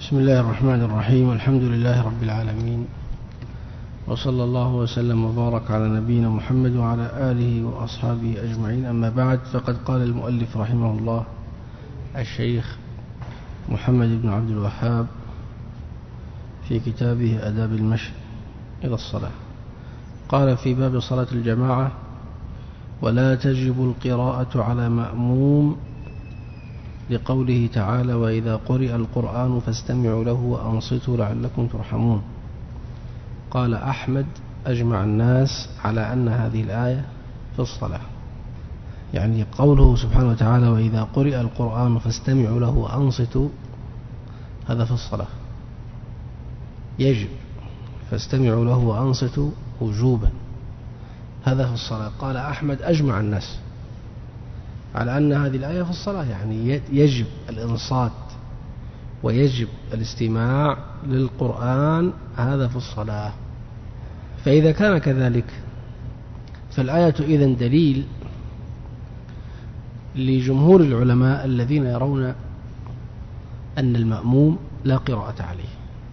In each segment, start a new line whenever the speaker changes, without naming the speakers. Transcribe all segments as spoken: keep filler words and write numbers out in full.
بسم الله الرحمن الرحيم. الحمد لله رب العالمين، وصلى الله وسلم وبارك على نبينا محمد وعلى آله وأصحابه أجمعين. أما بعد، فقد قال المؤلف رحمه الله الشيخ محمد بن عبد الوهاب في كتابه آداب المشي إلى الصلاة، قال في باب صلاة الجماعة: ولا تجب القراءة على مأموم، لقوله تعالى: وإذا قرئ القرآن فاستمعوا له وأنصتوا لعلكم ترحمون. قال أحمد: أجمع الناس على أن هذه الآية في الصلاة، يعني قوله سبحانه وتعالى: وإذا قرئ القرآن فاستمعوا له وأنصتوا، هذا في الصلاة يجب، فاستمعوا له وأنصتوا وجوبا، هذا في الصلاة. قال أحمد: أجمع الناس على أن هذه الآية في الصلاة، يعني يجب الإنصات ويجب الاستماع للقرآن، هذا في الصلاة. فإذا كان كذلك فالآية إذن دليل لجمهور العلماء الذين يرون أن المأموم لا قراءة عليه،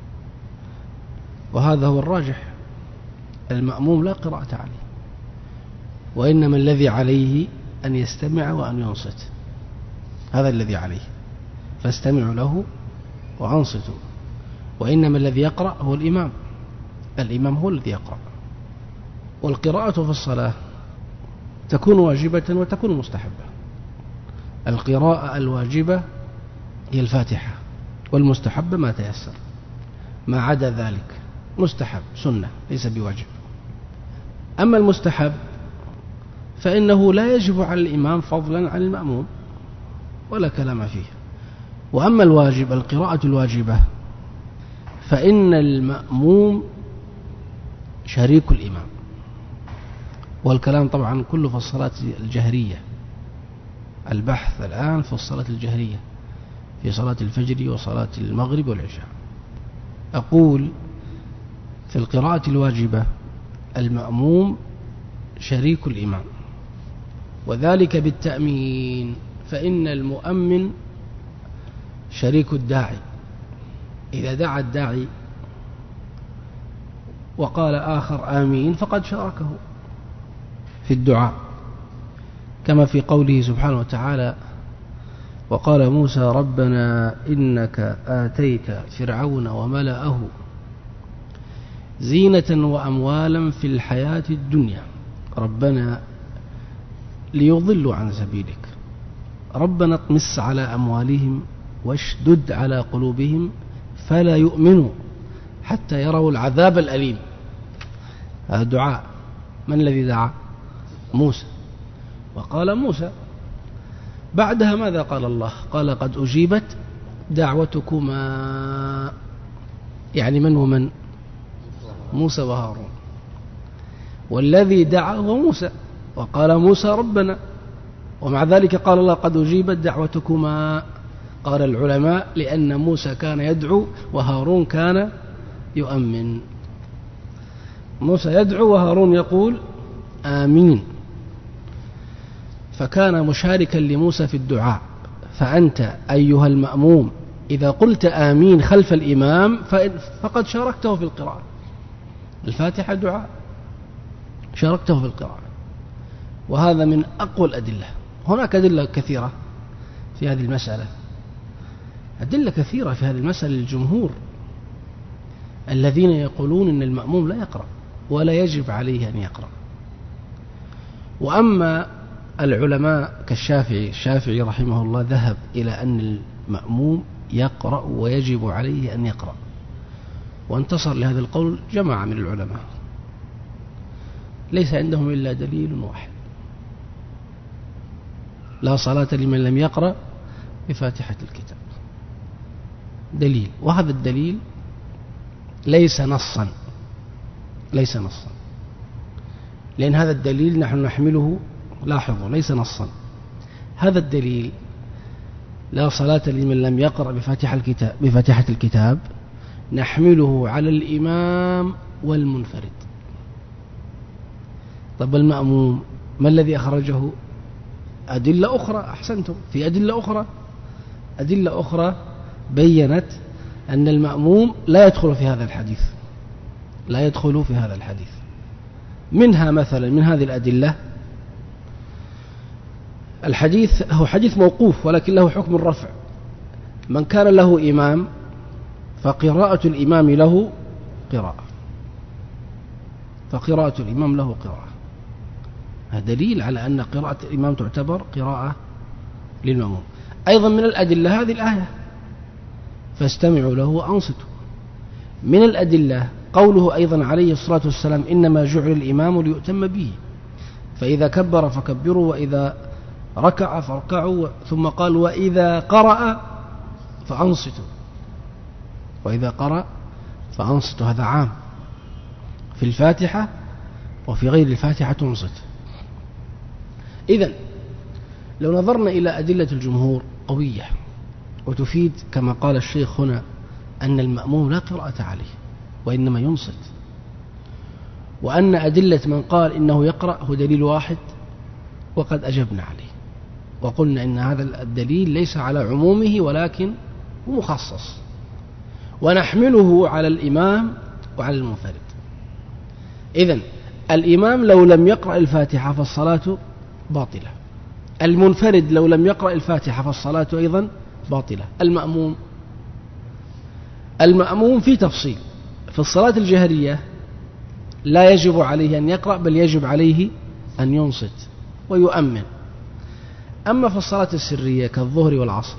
وهذا هو الراجح، المأموم لا قراءة عليه، وإنما الذي عليه أن يستمع وأن ينصت، هذا الذي عليه، فاستمعوا له وأنصتوا. وإنما الذي يقرأ هو الإمام، الإمام هو الذي يقرأ. والقراءة في الصلاة تكون واجبة وتكون مستحبة. القراءة الواجبة هي الفاتحة، والمستحبة ما تيسر، ما عدا ذلك مستحب سنة ليس بواجب. أما المستحب فإنه لا يجب على الإمام فضلا عن المأموم، ولا كلام فيه. وأما الواجب، القراءة الواجبة، فإن المأموم شريك الإمام، والكلام طبعا كله في الصلاة الجهرية. البحث الآن في الصلاة الجهرية، في صلاة الفجر وصلاة المغرب والعشاء. أقول في القراءة الواجبة المأموم شريك الإمام، وذلك بالتأمين، فإن المؤمن شريك الداعي. إذا دعا الداعي وقال آخر آمين فقد شاركه في الدعاء، كما في قوله سبحانه وتعالى: وقال موسى ربنا إنك آتيت فرعون وملأه زينة وأموالا في الحياة الدنيا ربنا ليضلوا عن سبيلك ربنا اطمس على أموالهم واشدد على قلوبهم فلا يؤمنوا حتى يروا العذاب الأليم. هذا دعاء. من الذي دعا؟ موسى. وقال موسى بعدها ماذا قال الله؟ قال قد أجيبت دعوتكما، يعني من ومن؟ موسى وهارون. والذي دعا هو موسى، وقال موسى ربنا، ومع ذلك قال الله قد أجيبت دعوتكما. قال العلماء لأن موسى كان يدعو وهارون كان يؤمن. موسى يدعو وهارون يقول آمين، فكان مشاركا لموسى في الدعاء. فأنت أيها المأموم إذا قلت آمين خلف الإمام فقد شاركته في القراءة. الفاتحة دعاء، شاركته في القراءة، وهذا من أقوى الأدلة. هناك أدلة كثيرة في هذه المسألة، أدلة كثيرة في هذه المسألة للجمهور الذين يقولون أن المأموم لا يقرأ ولا يجب عليه أن يقرأ. وأما العلماء كالشافعي، الشافعي رحمه الله ذهب إلى أن المأموم يقرأ ويجب عليه أن يقرأ، وانتصر لهذا القول جماعة من العلماء، ليس عندهم إلا دليل واحد: لا صلاة لمن لم يقرأ بفاتحة الكتاب. دليل، وهذا الدليل ليس نصا، ليس نصا، لأن هذا الدليل نحن نحمله، لاحظوا، ليس نصا. هذا الدليل لا صلاة لمن لم يقرأ بفاتحة الكتاب بفاتحة الكتاب نحمله على الإمام والمنفرد. طب المأموم ما الذي أخرجه؟ أدلة أخرى. أحسنتم، في أدلة أخرى، أدلة أخرى بيّنت أن المأموم لا يدخل في هذا الحديث، لا يدخل في هذا الحديث. منها مثلا من هذه الأدلة الحديث، هو حديث موقوف ولكن له حكم الرفع: من كان له إمام فقراءة الإمام له قراءة، فقراءة الإمام له قراءة. هذا دليل على أن قراءة الإمام تعتبر قراءة للمأموم. أيضا من الأدلة هذه الآية: فاستمعوا له وأنصتوا. من الأدلة قوله أيضا عليه الصلاة والسلام: إنما جعل الإمام ليؤتم به، فإذا كبر فكبروا، وإذا ركع فاركعوا، ثم قال: وإذا قرأ فأنصتوا، وإذا قرأ فأنصتوا. هذا عام في الفاتحة، وفي غير الفاتحة تنصت. إذن لو نظرنا إلى أدلة الجمهور قوية وتفيد كما قال الشيخ هنا أن المأموم لا قراءة عليه وإنما ينصت، وأن أدلة من قال إنه يقرأ هو دليل واحد وقد أجبنا عليه وقلنا إن هذا الدليل ليس على عمومه ولكن مخصص، ونحمله على الإمام وعلى المنفرد. إذن الإمام لو لم يقرأ الفاتحة فالصلاة باطلة، المنفرد لو لم يقرأ الفاتحة فالصلاة أيضا باطلة. المأموم المأموم في تفصيل: في الصلاة الجهرية لا يجب عليه أن يقرأ، بل يجب عليه أن ينصت ويؤمن. أما في الصلاة السرية كالظهر والعصر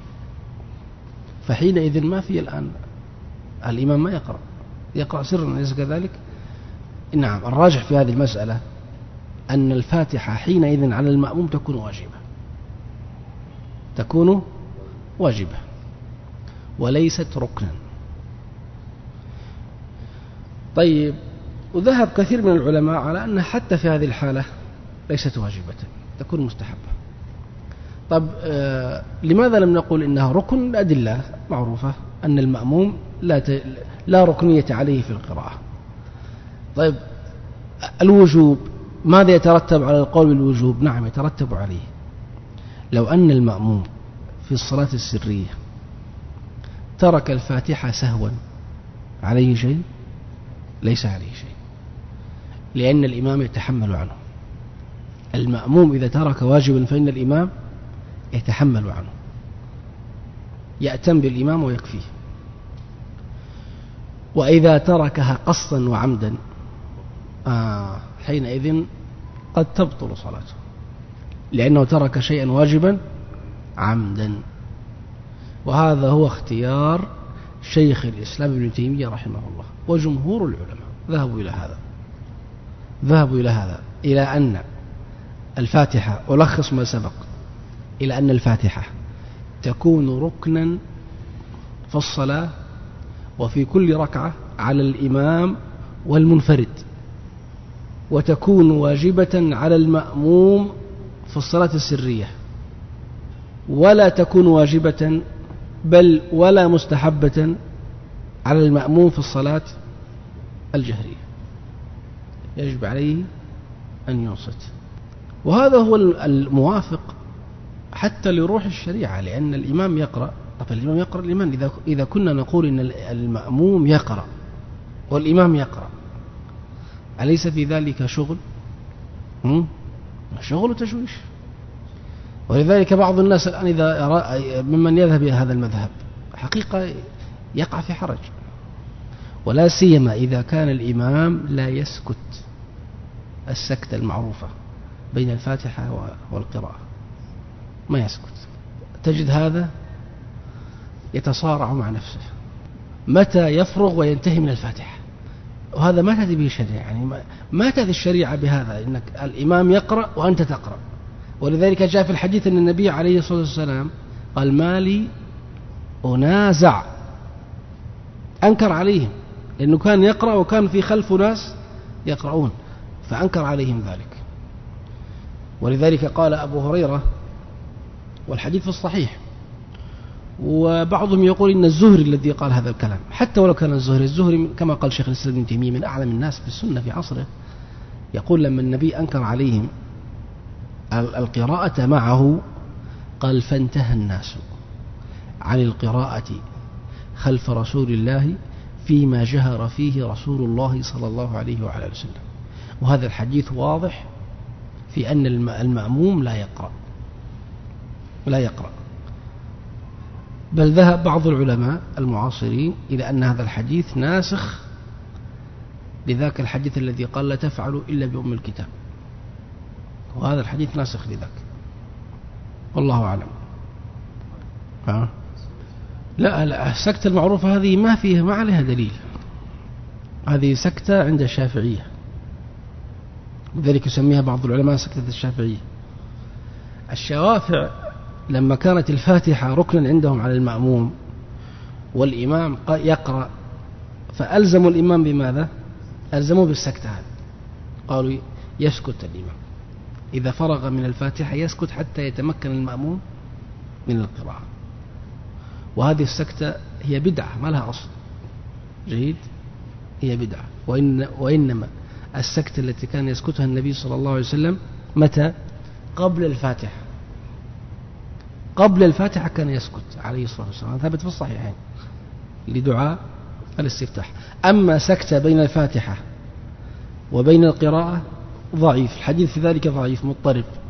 فحينئذ ما في الآن الإمام ما يقرأ، يقرأ سرا، أليس كذلك؟ نعم. الراجح في هذه المسألة أن الفاتحة حينئذ على المأموم تكون واجبة، تكون واجبة وليست ركنا. طيب، وذهب كثير من العلماء على أن حتى في هذه الحالة ليست واجبة، تكون مستحبة. طب آه لماذا لم نقول إنها ركن؟ الأدلة معروفة أن المأموم لا, ت... لا ركنية عليه في القراءة. طيب، الوجوب ماذا يترتب على القول بالوجوب؟ نعم، يترتب عليه لو أن المأموم في الصلاة السرية ترك الفاتحة سهوا عليه شيء؟ ليس عليه شيء، لأن الإمام يتحمل عنه. المأموم إذا ترك واجبا فإن الإمام يتحمل عنه، يأتم بالإمام ويكفيه. وإذا تركها قصدا وعمدا آه حينئذ قد تبطل صلاته، لأنه ترك شيئا واجبا عمدا. وهذا هو اختيار شيخ الإسلام ابن تيمية رحمه الله، وجمهور العلماء ذهبوا إلى هذا ذهبوا إلى هذا إلى أن الفاتحة، ألخص ما سبق، إلى أن الفاتحة تكون ركنا في الصلاة وفي كل ركعة على الإمام والمنفرد، وتكون واجبة على المأموم في الصلاة السرية، ولا تكون واجبة بل ولا مستحبة على المأموم في الصلاة الجهرية، يجب عليه أن ينصت. وهذا هو الموافق حتى لروح الشريعة، لأن الإمام يقرأ. طب الإمام يقرأ لمن؟ إذا إذا كنا نقول إن المأموم يقرأ والإمام يقرأ، أليس في ذلك شغل؟ هم؟ شغل وتشويش. ولذلك بعض الناس الآن إذا ممن يذهب إلى هذا المذهب حقيقة يقع في حرج، ولا سيما إذا كان الإمام لا يسكت السكتة المعروفة بين الفاتحة والقراءة، ما يسكت. تجد هذا يتصارع مع نفسه متى يفرغ وينتهي من الفاتحة، وهذا ما تأتي به الشريعة. يعني ما تأتي الشريعة بهذا، إنك الإمام يقرأ وأنت تقرأ. ولذلك جاء في الحديث أن النبي عليه الصلاة والسلام قال: ما لي أنازع، أنكر عليهم، لأنه كان يقرأ وكان في خلف ناس يقرؤون، فأنكر عليهم ذلك. ولذلك قال أبو هريرة، والحديث في الصحيح، وبعضهم يقول إن الزهري الذي قال هذا الكلام، حتى ولو كان الزهري الزهري كما قال شيخ الإسلام ابن تيمية من أعلم الناس في السنة في عصره، يقول لما النبي أنكر عليهم القراءة معه قال: فانتهى الناس عن القراءة خلف رسول الله فيما جهر فيه رسول الله صلى الله عليه وعلى آله وسلم. وهذا الحديث واضح في أن المأموم لا يقرأ لا يقرأ بل ذهب بعض العلماء المعاصرين إلى أن هذا الحديث ناسخ لذاك الحديث الذي قال لا تفعلوا إلا بأم الكتاب، وهذا الحديث ناسخ لذاك، والله أعلم. ها؟ لا لا السكتة المعروفة هذه ما فيها ما عليها دليل، هذه سكتة عند الشافعية، لذلك يسميها بعض العلماء سكتة الشافعية. الشوافع لما كانت الفاتحة ركنا عندهم على المأموم والإمام يقرأ فألزموا الإمام بماذا؟ ألزموا بالسكتة هذه، قالوا يسكت الإمام إذا فرغ من الفاتحة، يسكت حتى يتمكن المأموم من القراءة. وهذه السكتة هي بدعة ما لها أصل، جيد، هي بدعة. وإن وإنما السكتة التي كان يسكتها النبي صلى الله عليه وسلم متى؟ قبل الفاتحة، قبل الفاتحة كان يسكت عليه الصلاة والسلام، ثابت في الصحيحين لدعاء الاستفتاح. أما سكتة بين الفاتحة وبين القراءة ضعيف، الحديث في ذلك ضعيف مضطرب،